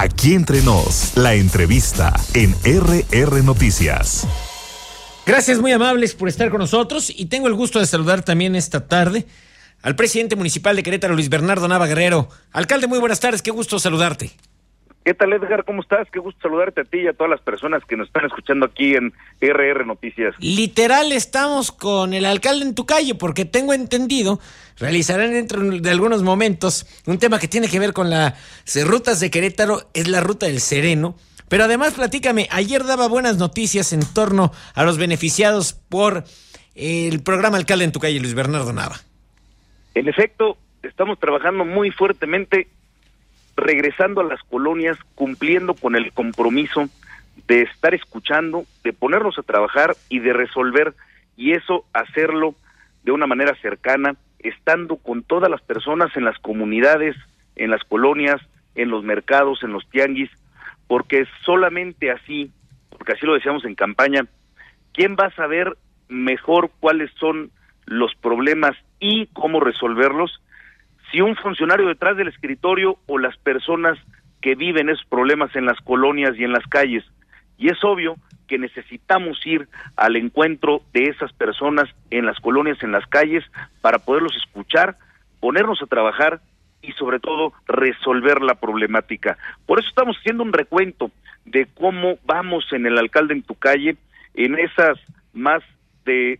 Aquí entre nos, la entrevista en RR Noticias. Gracias, muy amables por estar con nosotros, y tengo el gusto de saludar también esta tarde al presidente municipal de Querétaro, Luis Bernardo Nava Guerrero. Alcalde, muy buenas tardes, qué gusto saludarte. ¿Qué tal, Edgar? ¿Cómo estás? Qué gusto saludarte a ti y a todas las personas que nos están escuchando aquí en RR Noticias. Literal, estamos con el alcalde en tu calle, porque tengo entendido, realizarán dentro de algunos momentos un tema que tiene que ver con las rutas de Querétaro, es la ruta del Sereno. Pero además, platícame, ayer daba buenas noticias en torno a los beneficiados por el programa Alcalde en tu calle, Luis Bernardo Nava. En efecto, estamos trabajando muy fuertemente, regresando a las colonias, cumpliendo con el compromiso de estar escuchando, de ponernos a trabajar y de resolver, y eso hacerlo de una manera cercana, estando con todas las personas en las comunidades, en las colonias, en los mercados, en los tianguis, porque solamente así, porque así lo decíamos en campaña, ¿quién va a saber mejor cuáles son los problemas y cómo resolverlos? Si un funcionario detrás del escritorio o las personas que viven esos problemas en las colonias y en las calles. Y es obvio que necesitamos ir al encuentro de esas personas en las colonias, en las calles, para poderlos escuchar, ponernos a trabajar y sobre todo resolver la problemática. Por eso estamos haciendo un recuento de cómo vamos en el Alcalde en tu calle, en esas más de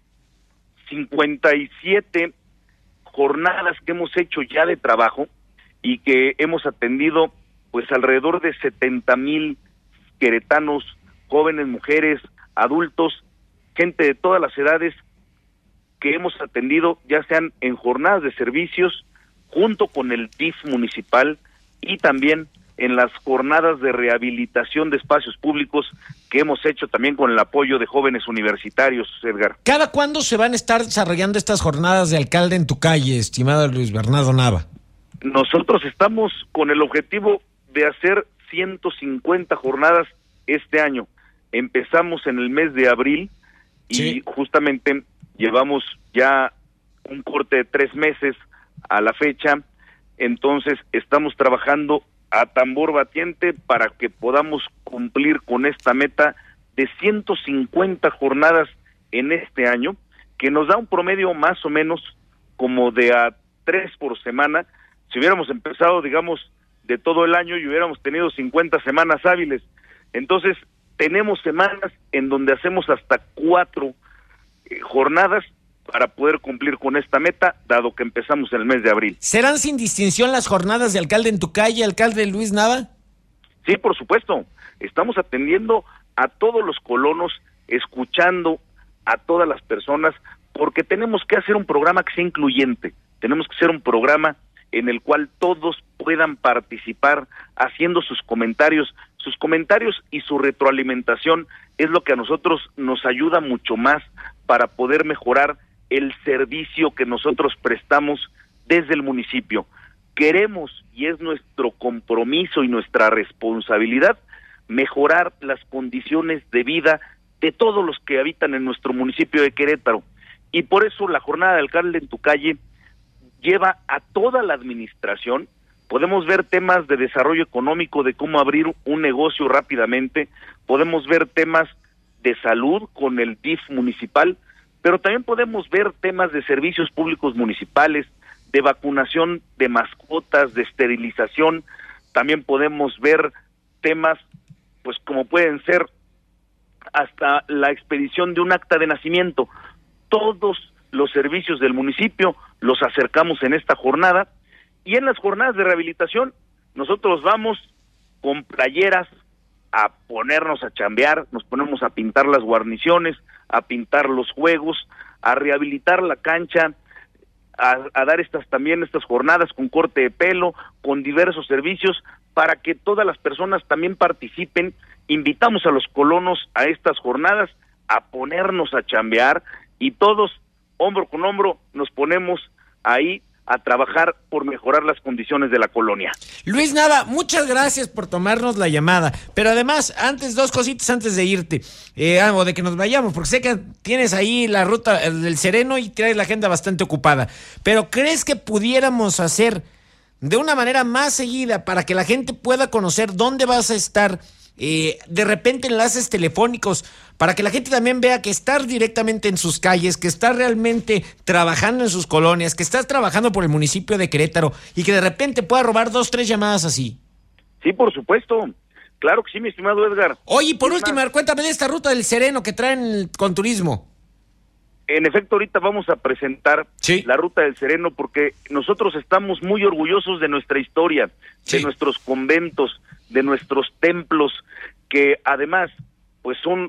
57 jornadas que hemos hecho ya de trabajo y que hemos atendido pues alrededor de 70,000 queretanos, jóvenes, mujeres, adultos, gente de todas las edades que hemos atendido, ya sean en jornadas de servicios, junto con el DIF municipal y también en las jornadas de rehabilitación de espacios públicos que hemos hecho también con el apoyo de jóvenes universitarios, Edgar. ¿Cada cuándo se van a estar desarrollando estas jornadas de Alcalde en tu calle, estimado Luis Bernardo Nava? Nosotros estamos con el objetivo de hacer 150 jornadas este año. Empezamos en el mes de abril y sí, justamente llevamos ya un corte de 3 meses a la fecha, entonces estamos trabajando a tambor batiente para que podamos cumplir con esta meta de 150 jornadas en este año, que nos da un promedio más o menos como de a 3 por semana. Si hubiéramos empezado, digamos, de todo el año y hubiéramos tenido 50 semanas hábiles, entonces tenemos semanas en donde hacemos hasta 4 jornadas para poder cumplir con esta meta, dado que empezamos en el mes de abril. ¿Serán sin distinción las jornadas de Alcalde en tu calle, alcalde Luis Nava? Sí, por supuesto. Estamos atendiendo a todos los colonos, escuchando a todas las personas, porque tenemos que hacer un programa que sea incluyente. Tenemos que hacer un programa en el cual todos puedan participar haciendo sus comentarios y su retroalimentación es lo que a nosotros nos ayuda mucho más para poder mejorar el servicio que nosotros prestamos desde el municipio. Queremos, y es nuestro compromiso y nuestra responsabilidad, mejorar las condiciones de vida de todos los que habitan en nuestro municipio de Querétaro. Y por eso la jornada de Alcalde en tu calle lleva a toda la administración. Podemos ver temas de desarrollo económico, de cómo abrir un negocio rápidamente, podemos ver temas de salud con el DIF municipal, pero también podemos ver temas de servicios públicos municipales, de vacunación de mascotas, de esterilización. También podemos ver temas, pues como pueden ser hasta la expedición de un acta de nacimiento. Todos los servicios del municipio los acercamos en esta jornada, y en las jornadas de rehabilitación nosotros vamos con playeras a ponernos a chambear, nos ponemos a pintar las guarniciones, a pintar los juegos, a rehabilitar la cancha, a dar estas jornadas con corte de pelo, con diversos servicios, para que todas las personas también participen. Invitamos a los colonos a estas jornadas a ponernos a chambear, y todos, hombro con hombro, nos ponemos ahí a trabajar por mejorar las condiciones de la colonia. Luis Nava, muchas gracias por tomarnos la llamada, pero además, dos cositas antes de irte, o de que nos vayamos, porque sé que tienes ahí la ruta del Sereno y traes la agenda bastante ocupada, pero ¿crees que pudiéramos hacer de una manera más seguida para que la gente pueda conocer dónde vas a estar, de repente enlaces telefónicos, para que la gente también vea que estás directamente en sus calles, que estás realmente trabajando en sus colonias, que estás trabajando por el municipio de Querétaro y que de repente pueda robar 2, 3 llamadas así? Sí, por supuesto. Claro que sí, mi estimado Edgar. Oye, por último, cuéntame de esta ruta del Sereno que traen con turismo. En efecto, ahorita vamos a presentar la Ruta del Sereno porque nosotros estamos muy orgullosos de nuestra historia, de nuestros conventos, de nuestros templos, que además pues son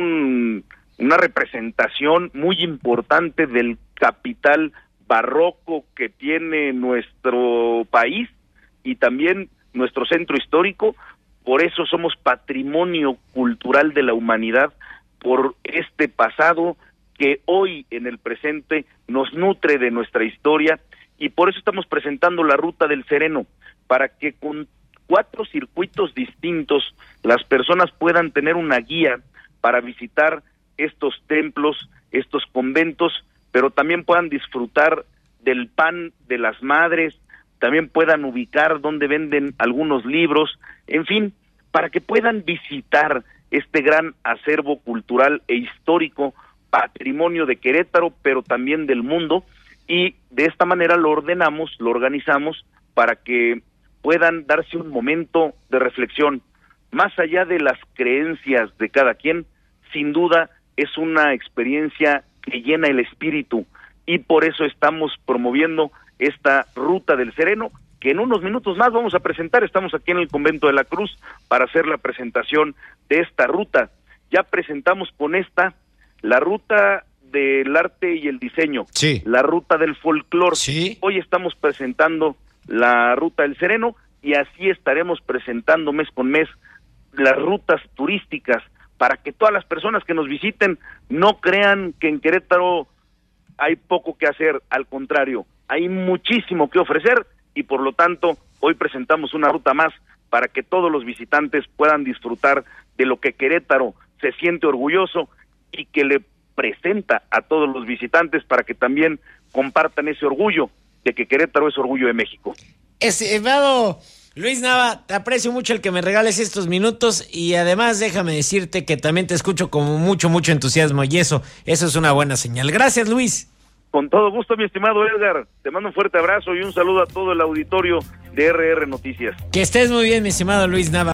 una representación muy importante del capital barroco que tiene nuestro país y también nuestro centro histórico. Por eso somos patrimonio cultural de la humanidad, por este pasado que hoy en el presente nos nutre de nuestra historia, y por eso estamos presentando la Ruta del Sereno, para que con 4 circuitos distintos las personas puedan tener una guía para visitar estos templos, estos conventos, pero también puedan disfrutar del pan de las madres, también puedan ubicar dónde venden algunos libros, en fin, para que puedan visitar este gran acervo cultural e histórico, patrimonio de Querétaro, pero también del mundo, y de esta manera lo ordenamos, lo organizamos para que puedan darse un momento de reflexión. Más allá de las creencias de cada quien, sin duda es una experiencia que llena el espíritu, y por eso estamos promoviendo esta Ruta del Sereno, que en unos minutos más vamos a presentar. Estamos aquí en el Convento de la Cruz para hacer la presentación de esta ruta. Ya presentamos con esta la Ruta del Arte y el Diseño, la Ruta del Folclor. Hoy estamos presentando la Ruta del Sereno, y así estaremos presentando mes con mes las rutas turísticas, para que todas las personas que nos visiten no crean que en Querétaro hay poco que hacer. Al contrario, hay muchísimo que ofrecer, y por lo tanto hoy presentamos una ruta más para que todos los visitantes puedan disfrutar de lo que Querétaro se siente orgulloso y que le presenta a todos los visitantes, para que también compartan ese orgullo de que Querétaro es orgullo de México. Estimado Luis Nava, te aprecio mucho el que me regales estos minutos, y además déjame decirte que también te escucho con mucho entusiasmo, y eso es una buena señal. Gracias, Luis. Con todo gusto, mi estimado Edgar. Te mando un fuerte abrazo y un saludo a todo el auditorio de RR Noticias. Que estés muy bien, mi estimado Luis Nava.